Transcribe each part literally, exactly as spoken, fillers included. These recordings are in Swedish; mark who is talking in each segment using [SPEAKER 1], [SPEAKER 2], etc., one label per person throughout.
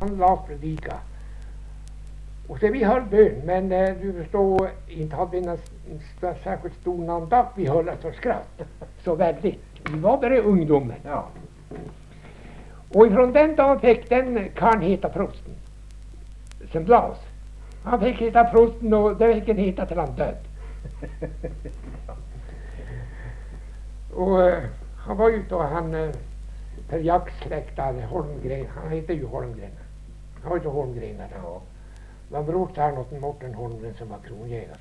[SPEAKER 1] han la predika. Och så vi höll bön, men eh, du förstår, inte hade vi någon st- särskilt stor andakt, vi höll oss och skratt. Så väldigt. Vi var bara ungdomen.
[SPEAKER 2] Ja.
[SPEAKER 1] Och ifrån den dagen fick den karln heta prosten. Som Blas. Han fick heta prosten och det fick han heta till han död. Och eh, han var ute och han eh, Per jaktsläktade Holmgren. Han heter ju Holmgren. Han var ju Holmgren där.
[SPEAKER 2] Ja.
[SPEAKER 1] Det var bror till Arnold Morten Holmgren som var kronjägare.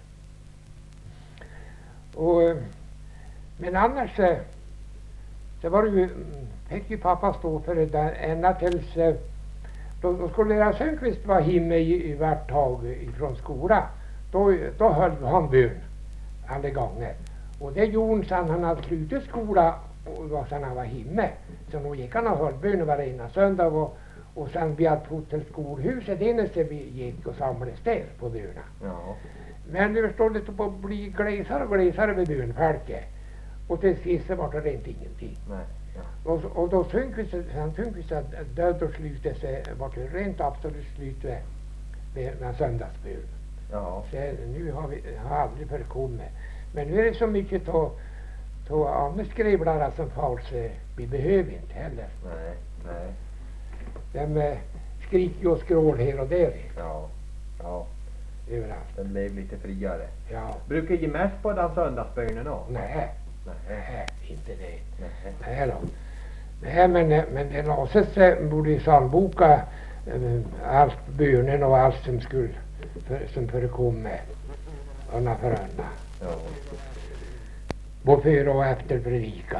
[SPEAKER 1] Och, eh, men annars eh, så var det ju, fick ju pappa stå för det där ända tills eh, då, då skulle deras Sundqvist vara himme i, i vart tag ifrån skola. Då, då höll han bön alla gånger. Och det gjorde sen han hade slutat skola och då sen han var himme. Så nu gick han och höll bön varenda söndag och, och sen vi hade fått till skolhuset innan så vi gick och samlades där på böna.
[SPEAKER 2] Ja.
[SPEAKER 1] Men det förstår det på att bli glesare och glesare med bönfolket. Och till sist så var det rent ingenting.
[SPEAKER 2] Nej. Ja.
[SPEAKER 1] Och, och då Sundqvist, han Sundqvist död och slutet så var det rent absolut slut med, med, med söndagsbön.
[SPEAKER 2] Ja.
[SPEAKER 1] Så nu har vi har aldrig förekommit. Men nu är det så mycket av av andra skrivlare som far så vi behöver inte heller.
[SPEAKER 2] Nej. Nej.
[SPEAKER 1] De eh, skriker och skrål här och där
[SPEAKER 2] Ja. Ja.
[SPEAKER 1] överallt.
[SPEAKER 2] Den blev lite friare.
[SPEAKER 1] Ja,
[SPEAKER 2] Brukar ge mest på den söndagsbönen då?
[SPEAKER 1] nej,
[SPEAKER 2] Nej.
[SPEAKER 1] nej, inte det.
[SPEAKER 2] Nej.
[SPEAKER 1] Nej då. Nej, men, men det lades eh, borde i psalmboka eh, allt bönen och allt som skulle för, som förekom med undan för undan.
[SPEAKER 2] Ja.
[SPEAKER 1] Både före och efter predika.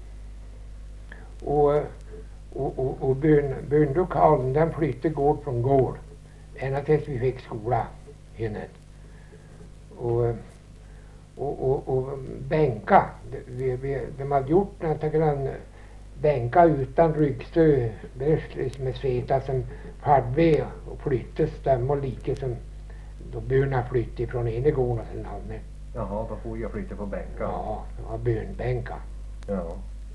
[SPEAKER 1] Och, och, och, och bön, bönlokalen den flyttade gård från gård ända tills vi fick skola hinnet. Och, och, och, och bänka, vi, vi, de hade gjort nästan bänka utan ryggstö med sveta som hade och flyttade stäm och lika som då böna flyttade från ena gården till den andra.
[SPEAKER 2] Jaha, då får jag flytta på bänka.
[SPEAKER 1] Ja, det var bönbänka.
[SPEAKER 2] Ja.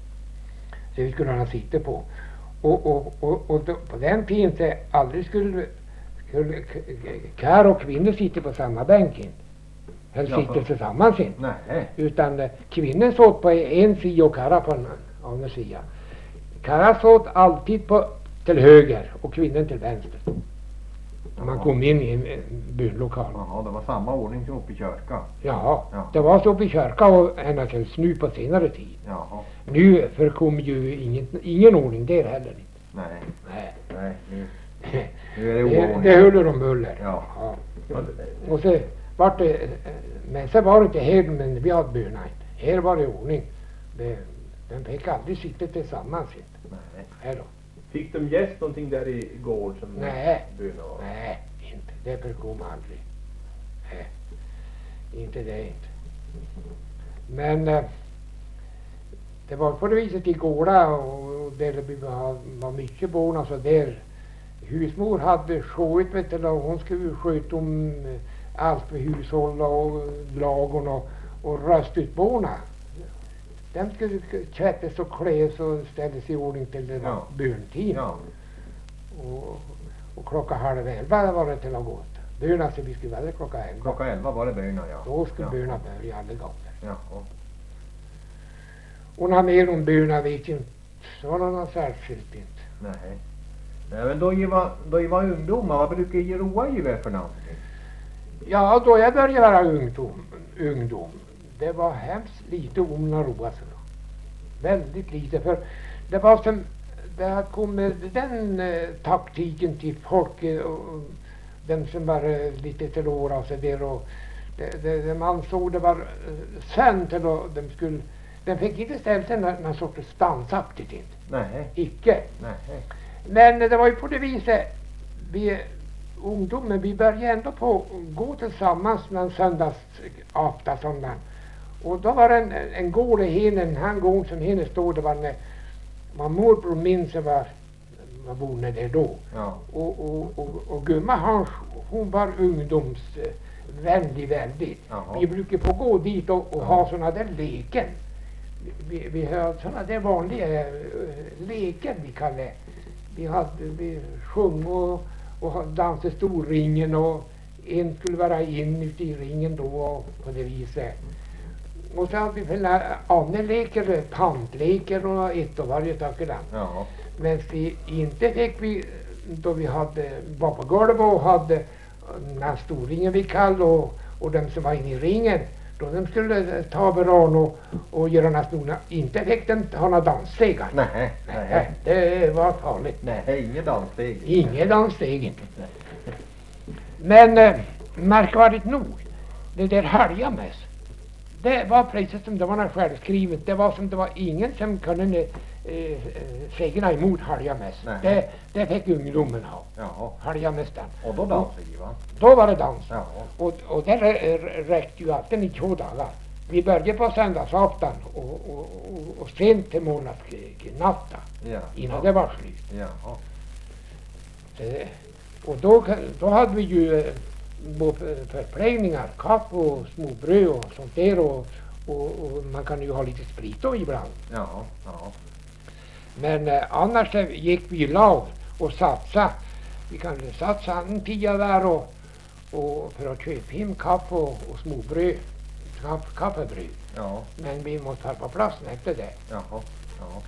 [SPEAKER 1] Så vi skulle ha sitta på. Och, och, och, och då, på den tiden så aldrig skulle, skulle kär och kvinnor sitta på samma bänk in. Eller
[SPEAKER 2] Jaha.
[SPEAKER 1] sitta tillsammans in.
[SPEAKER 2] Nej.
[SPEAKER 1] Utan eh, kvinnor såg på en sida och karra på en annan sida. Karra såg alltid på till höger och kvinnor till vänster. När man
[SPEAKER 2] Jaha.
[SPEAKER 1] kom in i en, en bönlokal.
[SPEAKER 2] Jaha, det var samma ordning som uppe i kyrkan.
[SPEAKER 1] Ja,
[SPEAKER 2] Ja.
[SPEAKER 1] det var så uppe i kyrkan och ända tills nu på senare tid.
[SPEAKER 2] Jaha.
[SPEAKER 1] Nu förkom ju ingen, ingen ordning där heller.
[SPEAKER 2] Nej.
[SPEAKER 1] Nej.
[SPEAKER 2] Nej. Nu, nu är det
[SPEAKER 1] Det,
[SPEAKER 2] oordning.
[SPEAKER 1] det höll de buller.
[SPEAKER 2] Ja.
[SPEAKER 1] Ja.
[SPEAKER 2] Ja, det-
[SPEAKER 1] Och så var det, eh, men så var det inte här, men vi hade böna inte. Här var det ordning. Det, den fick aldrig sitta tillsammans inte.
[SPEAKER 2] Nej.
[SPEAKER 1] Här då.
[SPEAKER 3] Fick de gäst någonting där i går som
[SPEAKER 1] Nej.
[SPEAKER 3] böna var?
[SPEAKER 1] Nej, inte. Det förkom aldrig. Nej. Inte det inte. Men eh, det var på det viset i Gårda och, och där det var, var mycket barn, alltså där husmor hade skjutit, vet du, och hon skulle sköta om eh, allt med hushåll och lagen och, och rösta ut barna. Den skulle tvättas och kläs och ställas i ordning till den
[SPEAKER 2] Ja.
[SPEAKER 1] böntid.
[SPEAKER 2] Ja.
[SPEAKER 1] Och, och klockan halv elva var det till att gå. Böna så vi skulle välja klockan elva.
[SPEAKER 2] Klockan elva var det böna, ja.
[SPEAKER 1] Då skulle
[SPEAKER 2] ja.
[SPEAKER 1] böna börja alla gånger.
[SPEAKER 2] Ja. Och,
[SPEAKER 1] Och när mer om böna vet jag inte. Så var det något särskilt inte.
[SPEAKER 2] nej. Nej, men då jag var, då jag var ungdomar, vad brukar jag roa ju för någonting?
[SPEAKER 1] Ja, då jag började vara ungdom, ungdom. Det var hemskt lite om att roa sig då. Väldigt lite. För det var som, det hade kommit den eh, taktiken till folk eh, och och de som var eh, lite till åra och så där och det, det, det man såg det var eh, sen till och de skulle, de fick inte ställa sig någon, någon sorts stansaktigt inte.
[SPEAKER 2] Nej.
[SPEAKER 1] Icke.
[SPEAKER 2] Nej.
[SPEAKER 1] Men det var ju på det viset, vi ungdomen, vi började ändå på att gå tillsammans med en söndagsafton söndag. Och då var det en, en gård i henen, han gång som henne stod, det var en, man morbror min som var, var boende där då.
[SPEAKER 2] Ja.
[SPEAKER 1] Och, och, och, och gumma hans, hon var ungdomsvänlig väldigt.
[SPEAKER 2] Jaha.
[SPEAKER 1] Vi brukade få gå dit och, och
[SPEAKER 2] Ja.
[SPEAKER 1] ha såna där leken. Vi, vi har såna där vanliga uh, leken vi kallar Vi hade vi sjöng och, och dansade storringen och en skulle vara in ute i ringen då och på det viset. Och så hade vi väl andra leker, pantleker och ett och varje tak där.
[SPEAKER 2] Ja.
[SPEAKER 1] Men vi inte fick vi då vi hade var på golvet och hade den storringen vi kallade och, och de som var inne i ringen. Då de skulle ta varann och, och göra några stora, inte fick de ha några dansstegar.
[SPEAKER 2] Nej, nej.
[SPEAKER 1] Det var farligt.
[SPEAKER 2] Nej, ingen danssteg.
[SPEAKER 1] Ingen danssteg inte. Men eh, märkvärdigt nog, det där Haljamäss, det var precis som det var något självskrivet. Det var som det var ingen som kunde eh, säga emot Haljamäss. Det, det fick ungdomen ha.
[SPEAKER 2] Ja.
[SPEAKER 1] Haljamästaren.
[SPEAKER 2] Och då dansade vi, va?
[SPEAKER 1] Då var det dans.
[SPEAKER 2] Ja.
[SPEAKER 1] Och, och det rä- räckte ju alltid i två dagar. Vi började på söndagsafton och, och, och, och sent till månadsnatta
[SPEAKER 2] Ja.
[SPEAKER 1] innan
[SPEAKER 2] Ja.
[SPEAKER 1] det var slut.
[SPEAKER 2] Ja.
[SPEAKER 1] Eh, och då, då hade vi ju eh, både förplägningar, kaff och småbröd och sånt där och, och, och man kan ju ha lite sprit då ibland.
[SPEAKER 2] Ja. Ja.
[SPEAKER 1] Men eh, annars eh, gick vi i lag och satsa. Vi kan satsa en tia där och, och för att köpa hem kaffe och, och småbröd. Kaff, kaffebröd.
[SPEAKER 2] Ja.
[SPEAKER 1] Men vi måste ha på platsen efter det.
[SPEAKER 2] Ja. Ja.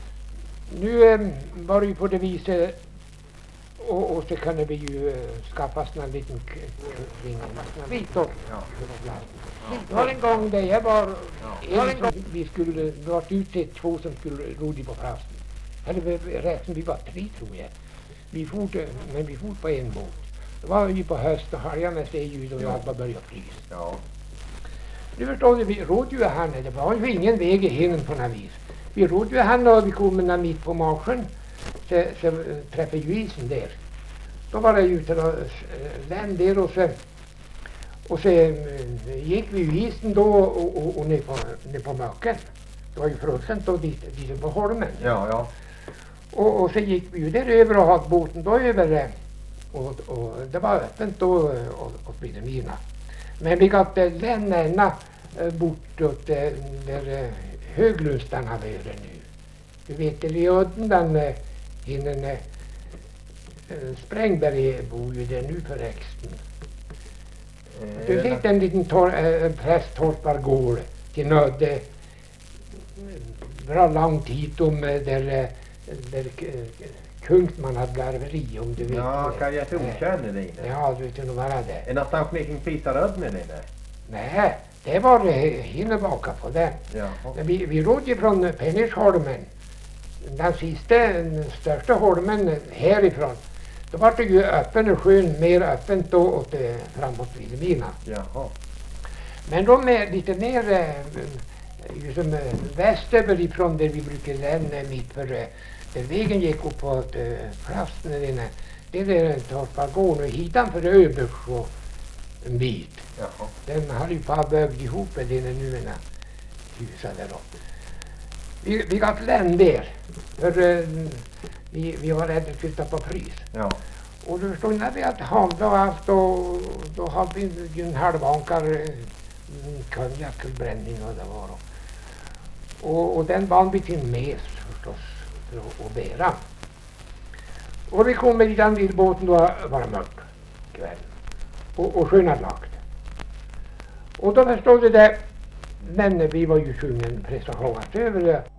[SPEAKER 1] Nu eh, var det ju på det viset och, och så kunde vi ju eh, skaffa oss en liten ring och vit och
[SPEAKER 2] Ja.
[SPEAKER 1] det var en gång där jag var
[SPEAKER 2] Ja.
[SPEAKER 1] en som vi skulle, det var utsett två som skulle rodi på platsen. Eller vi räknade, vi var tre tror jag. Vi fort, men vi fort på en båt. Då var vi på höst och Haljamäss är ju då
[SPEAKER 2] Ja.
[SPEAKER 1] allt bara började frysa.
[SPEAKER 2] Ja.
[SPEAKER 1] Nu förstår du, vi rådde ju han, det var ju ingen väg i hinnen på något vis. Vi rådde ju han och vi kom när mitt på marschen så, så träffade ju isen där. Då var det ju till land där och så och så äh, gick vi ju isen då och, och, och ner på, ner på Möken. Det var ju frusen då dit, dit på holmen.
[SPEAKER 2] Ja. Ja.
[SPEAKER 1] Och, och så gick vi ju där över och hade båten då över och, och det var öppet då och, och Vilhelmina. Men vi gav äh, den ena äh, bortåt äh, där äh, Höglundstan har varit nu. Du vet, det är udden den äh, hinner äh, Sprängberg bor ju där nu förresten. Du fick en liten tor- äh, prästtorpargård till Nödde. Bra långt hit om äh, där, äh, där äh, Kungsman hade garveri om du vet.
[SPEAKER 2] Ja, kan jag okänna det inne?
[SPEAKER 1] Ja, du vet ju nog vara det.
[SPEAKER 2] Är någonstans kring Fisarödnen inne?
[SPEAKER 1] Nej, det var det hinner baka på den.
[SPEAKER 2] Ja.
[SPEAKER 1] Men Vi, vi rådde från Pennisholmen. Den sista, den största holmen härifrån. Då var det ju öppen och skön, mer öppet då åt eh, framåt Vilhelmina.
[SPEAKER 2] Jaha.
[SPEAKER 1] Men de är lite mer eh, ju som eh, västeröver ifrån där vi brukar lämna mitt för eh, där vägen gick upp på eh, platsen där inne. Det är en torpargård och hitanför Öbers och en bit.
[SPEAKER 2] Jaha.
[SPEAKER 1] Den har ju bara bögd ihop med den nu med husen där då. Vi, vi gav län där. För eh, vi, vi var rädda att flytta på frys.
[SPEAKER 2] Ja.
[SPEAKER 1] Och du förstår, när vi hade handlat och allt då, då hade vi ju en halvankar eh, konjak och bränning och det var då. Och, och den vann vi till mes förstås för att, att bära. Och vi kom med i den bilbåten då var det mörkt kväll. Och, och sjön hade lagt. Och då förstod du det, men vi var ju sjungen pressa hållas över det.